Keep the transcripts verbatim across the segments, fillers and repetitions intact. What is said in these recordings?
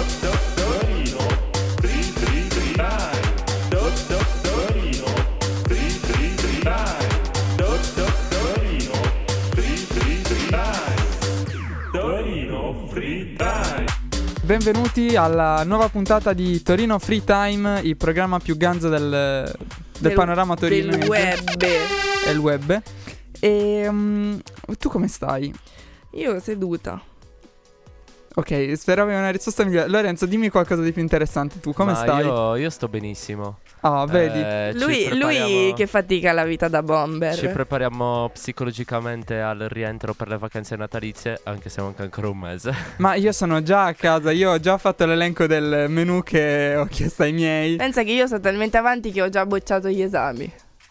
Benvenuti alla nuova puntata di Torino Free Time, il programma più ganzo del, del, del panorama torinese. Del web. E il web. E um, tu come stai? Io seduta. Ok, speravo in una risposta migliore. Lorenzo, dimmi qualcosa di più interessante. Tu come Ma stai? Io, io sto benissimo. Ah, vedi? Eh, lui, prepariamo... lui che fatica la vita da bomber. Ci prepariamo psicologicamente al rientro per le vacanze natalizie, anche se manca ancora un mese. Ma io sono già a casa, io ho già fatto l'elenco del menù che ho chiesto ai miei. Pensa che io sono talmente avanti che ho già bocciato gli esami.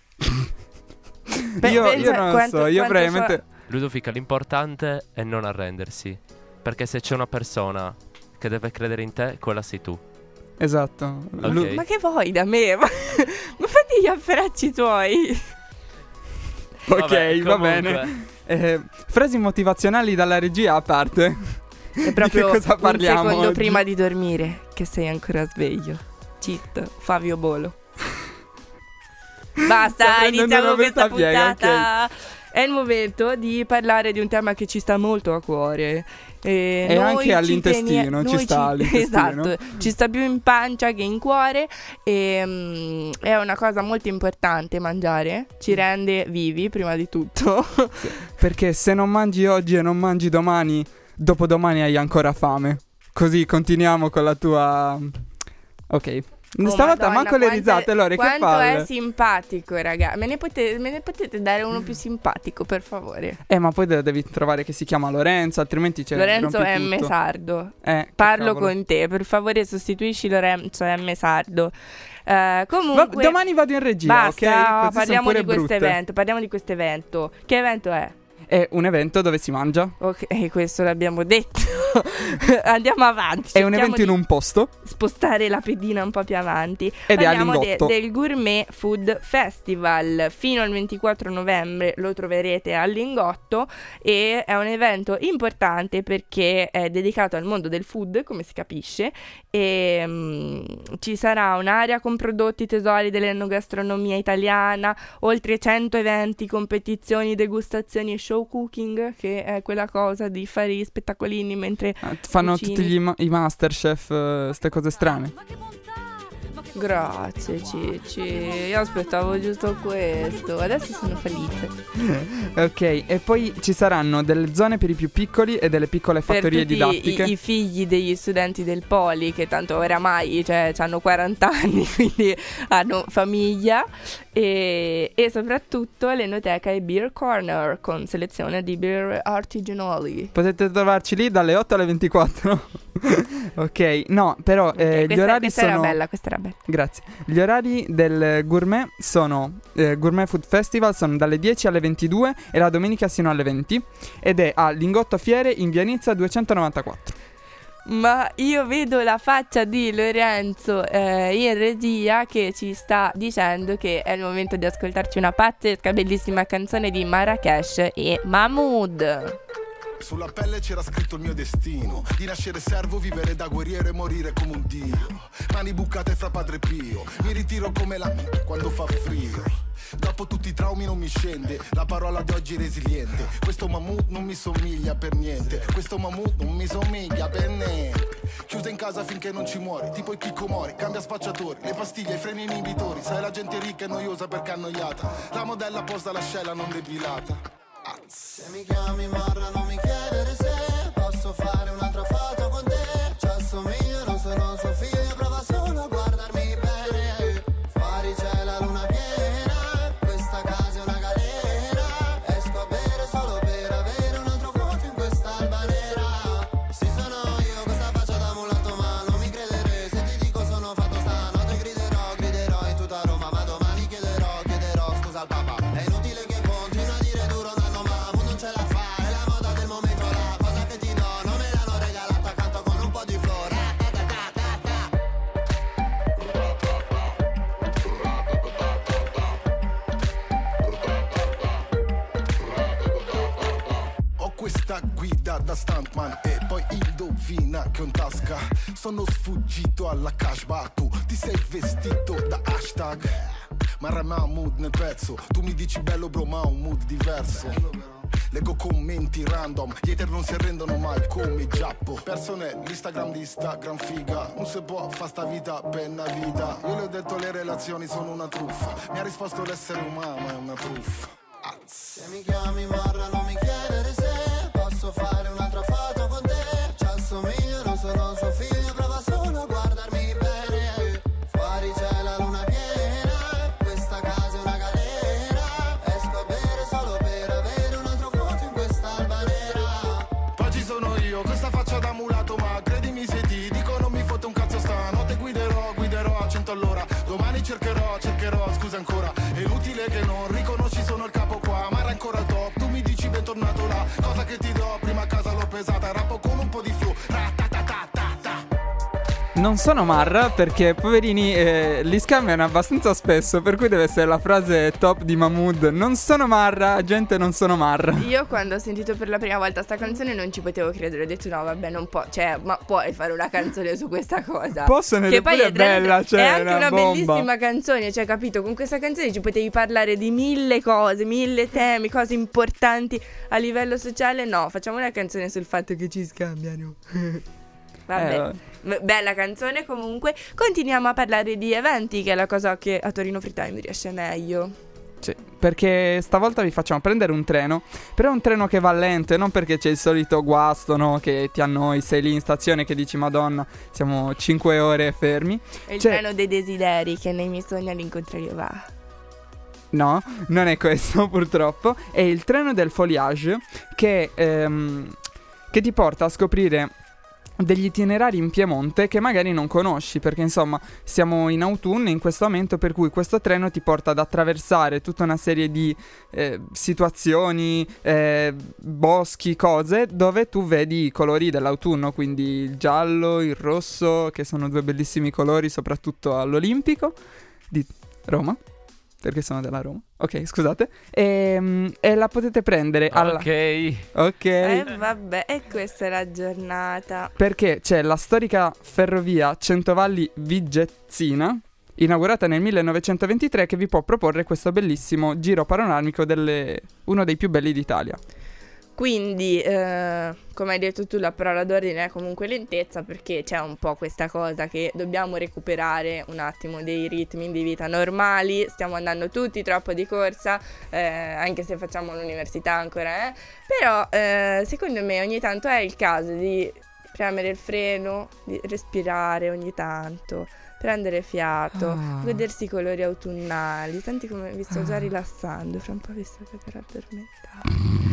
Pe- io, pensa io non quanto, so, io praticamente so... Ludovica, l'importante è non arrendersi, perché se c'è una persona che deve credere in te, quella sei tu. Esatto. Okay. Lu- Ma che vuoi da me? Ma, ma fatti gli afferracci tuoi. Ok, Vabbè, va comunque. bene. Eh, frasi motivazionali dalla regia a parte. È proprio di che cosa parliamo un secondo oggi? prima di dormire che sei ancora sveglio. Cheat, Fabio Bolo. Basta, Sta prendendo iniziamo una questa bella piega, puntata. È il momento di parlare di un tema che ci sta molto a cuore. E, E noi anche ci all'intestino, teni- ci noi sta all'intestino. Esatto, ci sta più in pancia che in cuore. E mm, è una cosa molto importante mangiare. Ci rende vivi prima di tutto. Sì, perché se non mangi oggi e non mangi domani, dopodomani hai ancora fame. Così continuiamo con la tua... Ok. Oh, Stavolta Madonna, manco le quante- risate, Lore, che quanto palle. è simpatico, raga. Me ne, pote- me ne potete dare uno più simpatico, per favore? Eh, ma poi de- devi trovare che si chiama Lorenzo, altrimenti c'è Lorenzo rompi M. tutto. Sardo. Eh, che Parlo cavolo. con te, per favore sostituisci Lorenzo M. Sardo. Eh, comunque, Va- domani vado in regia, basta, ok? Così son parliamo pure di questo brutte. evento. Parliamo di questo evento. Che evento è? È un evento dove si mangia. Ok, questo l'abbiamo detto. Andiamo avanti. È un cerchiamo evento in di un posto. spostare la pedina un po' più avanti. Ed è a Parliamo de- Lingotto. del Gourmet Food Festival. Fino al ventiquattro novembre lo troverete a Lingotto e è un evento importante perché è dedicato al mondo del food, come si capisce, e mm, ci sarà un'area con prodotti tesori dell'enogastronomia italiana, oltre cento eventi, competizioni, degustazioni e show cooking, che è quella cosa di fare gli spettacolini mentre Eh, Fanno cucini. tutti gli ma- i Masterchef, queste cose strane. Grazie Cicci, io aspettavo giusto questo, adesso sono felice. Ok, e poi ci saranno delle zone per i più piccoli e delle piccole fattorie Per tutti didattiche. i, i figli degli studenti del Poli, che tanto oramai cioè, hanno quaranta anni, quindi hanno famiglia, e, e soprattutto l'enoteca e Beer Corner con selezione di beer artigianali. Potete trovarci lì dalle otto alle ventiquattro. Ok, no, però Ok, eh, gli questa, orari questa sono... era bella, questa era bella. Grazie. Gli orari del gourmet sono eh, Gourmet Food Festival sono dalle dieci alle ventidue e la domenica sino alle venti ed è a Lingotto Fiere in via Nizza duecentonovantaquattro. Ma io vedo la faccia di Lorenzo eh, in regia che ci sta dicendo che è il momento di ascoltarci una pazzesca bellissima canzone di Marrakesh e Mahmood. Sulla pelle c'era scritto il mio destino, di nascere servo, vivere da guerriero e morire come un dio. Mani bucate fra Padre Pio, mi ritiro come la quando fa frio. Dopo tutti i traumi non mi scende, la parola d'oggi è resiliente. Questo Mahmood non mi somiglia per niente, questo Mahmood non mi somiglia per niente. Chiusa in casa finché non ci muori, tipo i chicomori, cambia spacciatori, le pastiglie, i freni inibitori. Sai la gente ricca e noiosa perché è annoiata, la modella posa l'ascella non depilata. Se mi chiami Marra non mi chiedere se posso fare un'altra foto con te. Ci assomiglio, non sono suo figlio, prova solo a guardarmi bene. Fuori c'è la luna piena, questa casa è una galera. Esco a bere solo per avere un altro vuoto in quest'alba nera. Sì, sono io, questa faccia da mulatto, ma non mi crederei se ti dico sono fatto stanotte. Griderò, griderò in tutta Roma, ma domani chiederò, chiederò scusa al papà. È inutile che continui a dire duro, non c'è da fare, la moda del momento, la cosa questa guida da stuntman e poi indovina che ho in tasca. Sono sfuggito alla cashback, tu ti sei vestito da hashtag. Ma rama mood nel pezzo, tu mi dici bello bro ma ho un mood diverso. Leggo commenti random, gli hater non si arrendono mai come Giappo. Persone, l'Instagram di Instagram figa, non si può fa sta vita penna vita. Io le ho detto le relazioni sono una truffa, mi ha risposto l'essere umano è una truffa. Az. Se mi chiami Marra non mi chiedere se posso fare un'altra foto con te. Ci assomiglio, non sono suo figlio, prova solo a guardarmi bene. Fuori c'è la luna piena, questa casa è una galera. Esco a bere solo per avere un altro foto in questa alba nera. Poi ci sono io, questa faccia da mulato, ma credimi se ti dico non mi fotte un cazzo stanotte. Guiderò, guiderò a cento all'ora. Domani cercherò, cercherò, scusa ancora. È inutile che non riconosci, sono il capo qua. Ma era ancora al top, tu mi dici bentornato là. Cosa che ti do, prima a casa l'ho pesata. Rappo con un po' di flow, ratatatatata. Non sono Marra perché poverini eh, li scambiano abbastanza spesso, per cui deve essere la frase top di Mahmood. Non sono Marra, gente, non sono Marra. Io quando ho sentito per la prima volta sta canzone non ci potevo credere. Ho detto no vabbè non può, cioè ma puoi fare una canzone su questa cosa? Possono, ed è pure è bella, cioè è anche una una bomba. bellissima canzone, cioè capito, con questa canzone ci potevi parlare di mille cose, mille temi, cose importanti a livello sociale. No, facciamo una canzone sul fatto che ci scambiano. Vabbè, Eh, M- bella canzone comunque. Continuiamo a parlare di eventi, che è la cosa che a Torino Free Time riesce meglio. Sì, perché stavolta vi facciamo prendere un treno, però è un treno che va lento e non perché c'è il solito guasto, no, che ti annoi, sei lì in stazione che dici madonna, siamo cinque ore fermi. È il Cioè- treno dei desideri che nei miei sogni all'incontrario va. No, non è questo purtroppo, è il treno del foliage che, ehm, che ti porta a scoprire degli itinerari in Piemonte che magari non conosci, perché insomma siamo in autunno in questo momento, per cui questo treno ti porta ad attraversare tutta una serie di eh, situazioni, eh, boschi, cose dove tu vedi i colori dell'autunno, quindi il giallo, il rosso, che sono due bellissimi colori soprattutto all'Olimpico di Roma, perché sono della Roma. Ok, scusate. E, e la potete prendere alla... Ok. Ok. Eh vabbè, e questa è la giornata. Perché c'è la storica ferrovia Centovalli Vigezzina, inaugurata nel millenovecentoventitré, che vi può proporre questo bellissimo giro panoramico delle... uno dei più belli d'Italia. Quindi, eh, come hai detto tu, la parola d'ordine è comunque lentezza, perché c'è un po' questa cosa che dobbiamo recuperare un attimo dei ritmi di vita normali. Stiamo andando tutti troppo di corsa, eh, anche se facciamo l'università ancora, eh. Però eh, secondo me ogni tanto è il caso di premere il freno, di respirare ogni tanto, prendere fiato, Ah. godersi i colori autunnali. Senti come vi sto già Ah. rilassando, fra un po' vi sto per addormentare.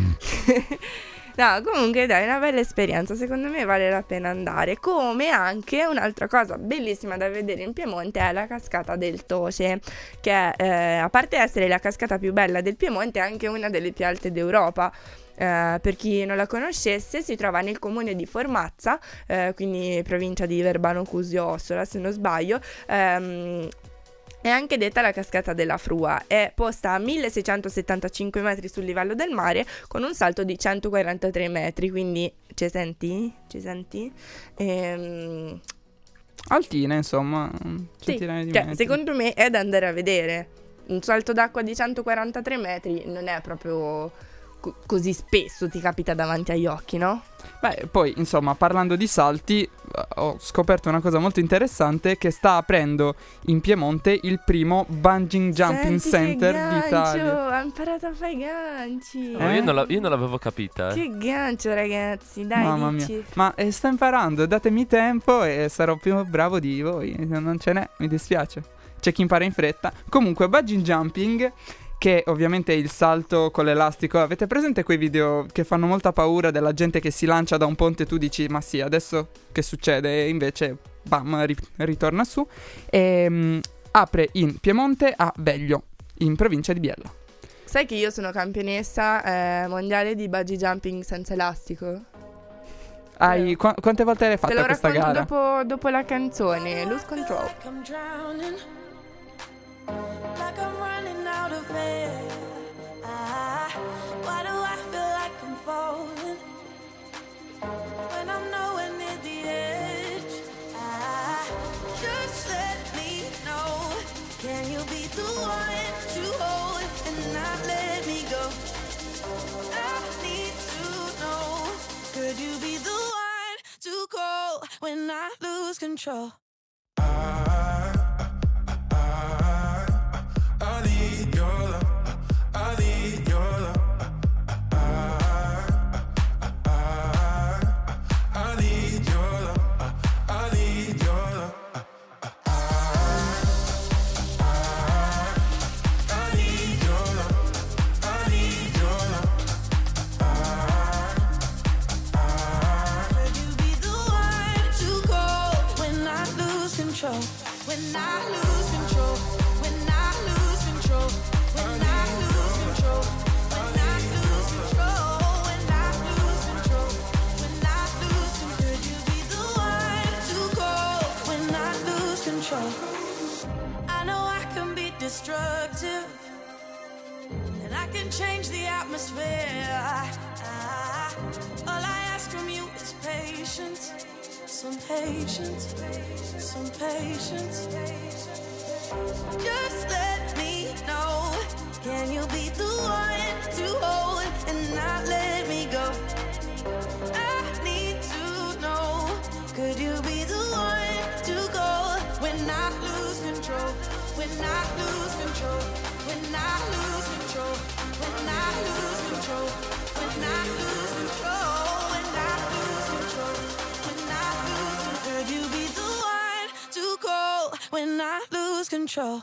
No, comunque dai, è una bella esperienza, secondo me vale la pena andare. Come anche un'altra cosa bellissima da vedere in Piemonte è la cascata del Toce, che eh, a parte essere la cascata più bella del Piemonte è anche una delle più alte d'Europa. Eh, per chi non la conoscesse, si trova nel comune di Formazza, eh, quindi provincia di Verbano Cusio Ossola se non sbaglio. ehm, È anche detta la cascata della Frua, è posta a milleseicentosettantacinque metri sul livello del mare con un salto di centoquarantatré metri, quindi ci senti? Ci senti? Ehm, Altina, insomma, un sì, centinaio di cioè, metri. secondo me è da andare a vedere. Un salto d'acqua di centoquarantatré metri non è proprio co- così spesso ti capita davanti agli occhi, no? Beh, poi, insomma, parlando di salti, eh, ho scoperto una cosa molto interessante, che sta aprendo in Piemonte il primo bungee jumping Senti center che gancio, d'Italia. ha imparato a fare i ganci. Ma io, non la- io non l'avevo capita. Eh. Che gancio, ragazzi, dai, Mamma mia. dici. Ma eh, sto imparando, datemi tempo e sarò più bravo di voi. Non ce n'è, mi dispiace. C'è chi impara in fretta. Comunque, bungee jumping, che ovviamente è il salto con l'elastico. Avete presente quei video che fanno molta paura della gente che si lancia da un ponte e tu dici ma sì, adesso che succede? E invece bam, ri- ritorna su. E mm, apre in Piemonte a Veglio, in provincia di Biella. Sai che io sono campionessa eh, mondiale di bungee jumping senza elastico? Hai, qua- quante volte l'hai Te fatta lo questa racconto gara? dopo, dopo la canzone, Lose Control. Like I'm drowning, like I'm running out of air. Ah, why do I feel like I'm falling? cold when I lose control. I need your love, I need your love. I need your love, I need your love. I need your love, I need your love. Could you be the one to go when I lose control? When I lose control, when I lose control, when I lose control, when I lose control, when I lose control, when I lose control. Could you be the one to go when I lose control? I know I can be destructive, and I can change the atmosphere. I, I, all I ask from you is patience. Some patience, some patience. Just let me know. Can you be the one to hold and not let me go? I need to know. Could you be the one to go when I lose control? When I lose control? When I lose control? When I lose control? When I lose control? When I lose control? When I lose control? Could you be the one to go when I lose control?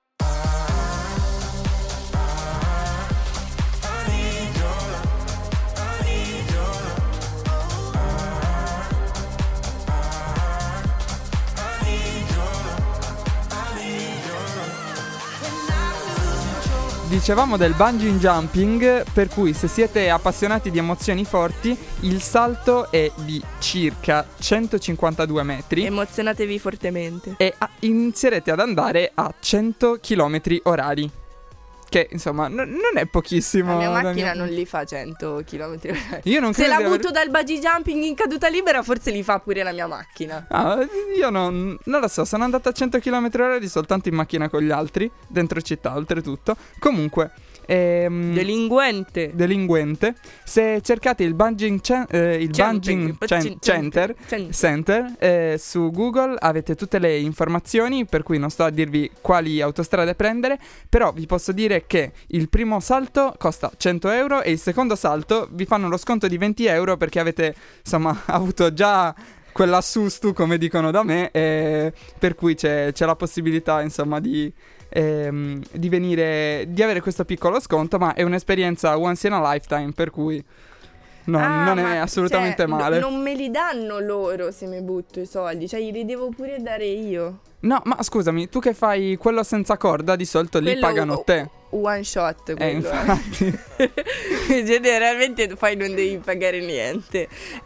Dicevamo del bungee jumping, per cui se siete appassionati di emozioni forti, il salto è di circa centocinquantadue metri Emozionatevi fortemente. e a- inizierete ad andare a cento chilometri orari. Che insomma n- non è pochissimo. La mia da macchina mio- non li fa cento chilometri orari. Io non Se credo la di aver- butto dal bungee jumping in caduta libera, forse li fa pure la mia macchina. Ah, io non, non lo so, sono andato a cento chilometri orari soltanto in macchina con gli altri, dentro città oltretutto. Comunque, ehm, Delinquente. delinquente, se cercate il bungee, cen- eh, il Jumping, bungee cen- cen- center, cen- center eh, su Google avete tutte le informazioni, per cui non sto a dirvi quali autostrade prendere, però vi posso dire che il primo salto costa cento euro e il secondo salto vi fanno lo sconto di venti euro perché avete insomma avuto già quell'assusto, come dicono da me, e per cui c'è, c'è la possibilità insomma di, ehm, di venire, di avere questo piccolo sconto, ma è un'esperienza once in a lifetime, per cui no, Ah, non è ma, assolutamente cioè, male. no- non me li danno loro se mi butto i soldi, cioè li devo pure dare io. No, ma scusami, tu che fai quello senza corda, di solito lì Quello pagano o- te. One shot Eh, quello, eh. infatti. Generalmente poi non devi pagare niente.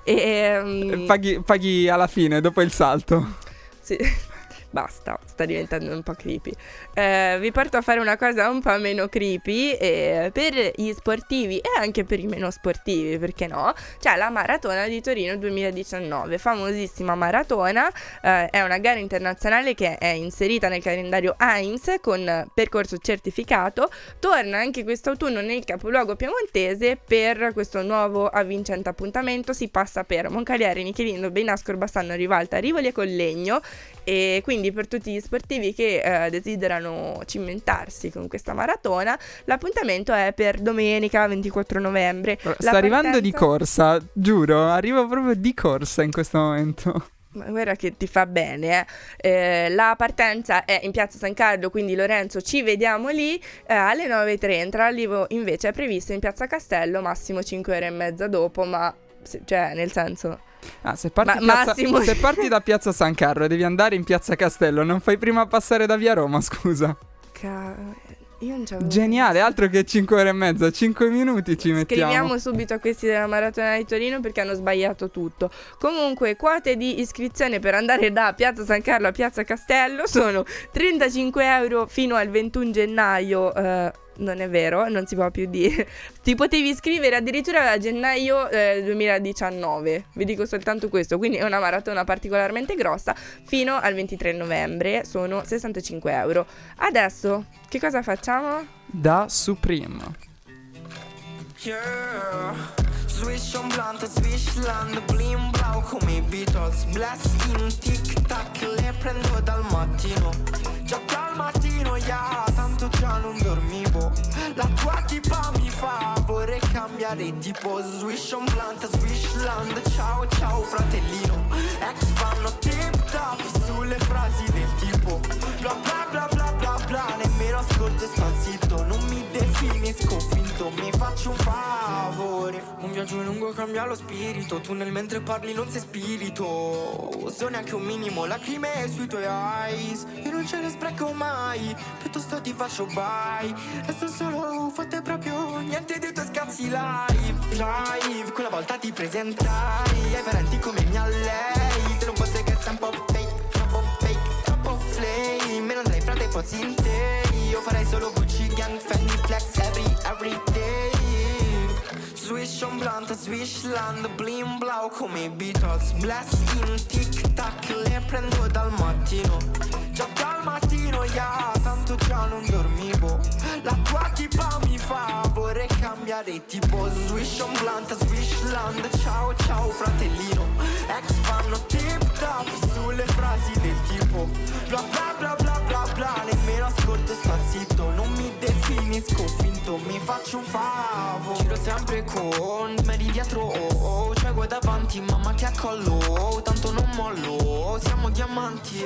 E, mm, paghi, paghi alla fine, dopo il salto. sì. Basta, sta diventando un po' creepy. Eh, vi porto a fare una cosa un po' meno creepy eh, per gli sportivi e anche per i meno sportivi, perché no? C'è la Maratona di Torino duemiladiciannove, famosissima maratona, eh, è una gara internazionale che è inserita nel calendario Heinz con percorso certificato, torna anche quest'autunno nel capoluogo piemontese per questo nuovo avvincente appuntamento, si passa per Moncalieri, Nichelino, Beinasco, Bassano, Rivalta, Rivoli e Collegno. E quindi per tutti gli sportivi che eh, desiderano cimentarsi con questa maratona, l'appuntamento è per domenica ventiquattro novembre. Sta La arrivando di partenza- corsa, giuro, arrivo proprio di corsa in questo momento. Ma guarda che ti fa bene, eh. Eh, la partenza è in piazza San Carlo, quindi Lorenzo ci vediamo lì eh, alle nove e trenta. L'arrivo invece è previsto in piazza Castello, massimo cinque ore e mezza dopo, ma se- cioè nel senso... Ah, se parti, Ma- piazza- Massimo- se parti da piazza San Carlo e devi andare in piazza Castello, non fai prima passare da via Roma, scusa. Ca... Io non c'avevo... Geniale, altro che cinque ore e mezza, cinque minuti ci mettiamo. Scriviamo subito a questi della Maratona di Torino perché hanno sbagliato tutto. Comunque, quote di iscrizione per andare da Piazza San Carlo a Piazza Castello sono trentacinque euro fino al ventuno gennaio. eh, non è vero, non si può più dire. Ti potevi iscrivere addirittura a gennaio eh, duemiladiciannove. Vi dico soltanto questo. Quindi è una maratona particolarmente grossa. Fino al ventitré novembre sono sessantacinque euro. Adesso, che cosa facciamo? Da Supreme. Yeah, Swish on blunt, Swishland, blim blau come i Beatles. Blessing, tic tac, le prendo dal mattino. Già dal mattino, yeah, tanto già non dormivo. La tua tipa mi fa, vorrei cambiare tipo. Swish on blunt, Swishland, ciao ciao fratellino. Ex fanno tip top sulle frasi del tipo bla bla bla bla bla bla. Nemmeno ascolto e sto zitto, non mi definisco finto, mi faccio un favore. Un viaggio lungo cambia lo spirito, tu nel mentre parli non sei spirito. So neanche un minimo lacrime sui tuoi eyes, io non ce ne spreco mai, piuttosto ti faccio bye. Resto solo, fate proprio niente dei tuoi scazzi live. Live, quella volta ti presentai ai parenti come mia lei. Se non fosse che sei un po' fake, troppo fake, troppo flame, me non dai frate pozzi in te. Io farei solo Gucci gang, Fendi flex every, every day. Swish on blunt, Swishland, blim blau come i Beatles. Blessing, tic tac, le prendo dal mattino. Già dal mattino, yeah, tanto già non dormivo. La tua tipa mi fa, vorrei cambiare tipo. Swish on blunt, Swishland, ciao ciao fratellino. Ex fanno tip top sulle frasi del tipo bla bla bla bla bla bla. Nemmeno ascolto e sto zitto, non mi definisco finto, mi faccio un favore. Giro sempre con me di dietro, oh, oh. Cioè guai davanti, mamma ti accollo, tanto non mollo, siamo diamanti.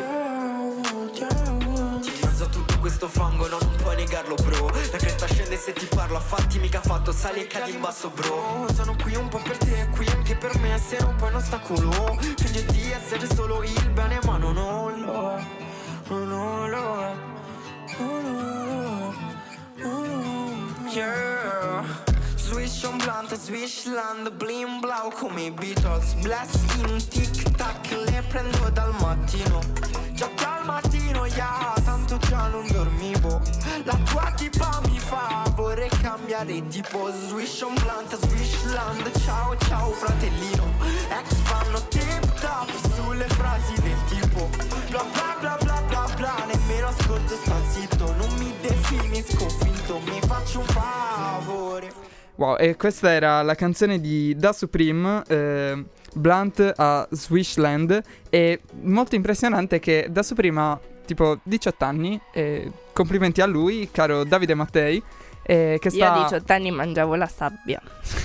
Ti mezzo a tutto questo fango, no, non puoi negarlo bro. La cresta scende se ti parlo, a fatti mica fatto, sali e cadi in basso bro. Sono qui un po' per te, qui anche per me, se non poi un ostacolo. Finge di essere solo il bene ma non lo è, non lo è, non lo è, non lo è. Yeah. Swish on blunt, Swishland, blim blau come i Beatles. Blessing, tic tac, le prendo dal mattino. Già dal mattino, yeah, tanto già non dormivo. La tua tipa mi fa, vorrei cambiare tipo. Swish on blunt, Swishland, ciao ciao fratellino. Ex fanno tip top sulle frasi del tipo bla bla bla bla bla bla. Nemmeno ascolto sto zitto, non mi definisco finto, mi faccio un favore. Wow, e questa era la canzone di Da Supreme, eh, Blunt a Swishland. E molto impressionante che Da Supreme ha tipo diciotto anni, e complimenti a lui, caro Davide Mattei, eh, che sta... Io a diciotto anni mangiavo la sabbia.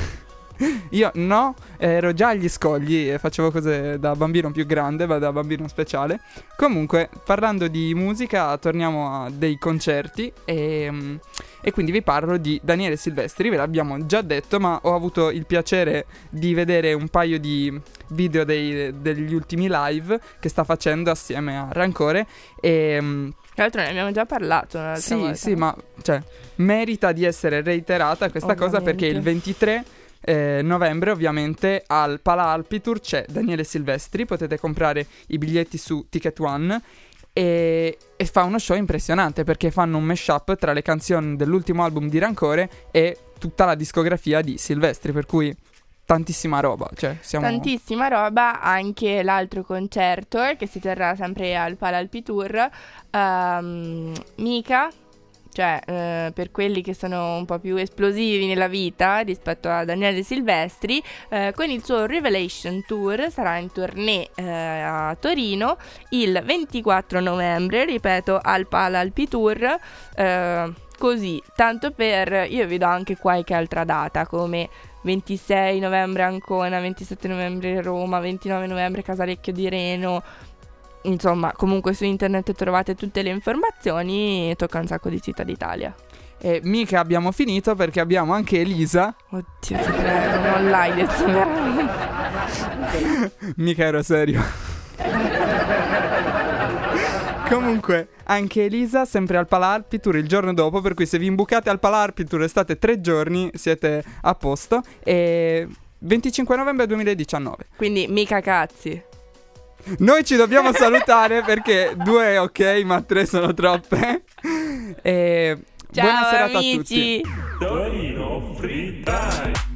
Io no, ero già agli scogli e facevo cose da bambino più grande, ma da bambino speciale. Comunque, parlando di musica, torniamo a dei concerti e, e quindi vi parlo di Daniele Silvestri. Ve l'abbiamo già detto, ma ho avuto il piacere di vedere un paio di video dei, degli ultimi live che sta facendo assieme a Rancore e... Tra l'altro ne abbiamo già parlato un'altra sì, volta. sì, ma cioè, merita di essere reiterata questa Ovviamente. cosa, perché il ventitré Eh, novembre ovviamente al Pala Alpitour c'è Daniele Silvestri, potete comprare i biglietti su Ticket One e, e fa uno show impressionante perché fanno un mashup tra le canzoni dell'ultimo album di Rancore e tutta la discografia di Silvestri, per cui tantissima roba, cioè siamo... Tantissima roba, anche l'altro concerto che si terrà sempre al Pala Alpitour, um, Mika, cioè eh, per quelli che sono un po' più esplosivi nella vita rispetto a Daniele Silvestri, eh, con il suo Revelation Tour sarà in tournée eh, a Torino il ventiquattro novembre, ripeto, al Pala Alpitour. eh, così, tanto per... io vi do anche qualche altra data, come ventisei novembre Ancona, ventisette novembre Roma, ventinove novembre Casalecchio di Reno. Insomma, comunque su internet trovate tutte le informazioni e tocca un sacco di città d'Italia. E mica abbiamo finito, perché abbiamo anche Elisa. Oddio, ti prego, non l'hai detto veramente. Mica ero serio. Comunque, anche Elisa sempre al Pala Alpitour il giorno dopo, per cui se vi imbucate al Pala Alpitour e state tre giorni siete a posto. E venticinque novembre duemiladiciannove. Quindi mica cazzi. Noi ci dobbiamo salutare perché due ok, ma tre sono troppe. E Ciao buona serata amici. a tutti. Torino Free Time.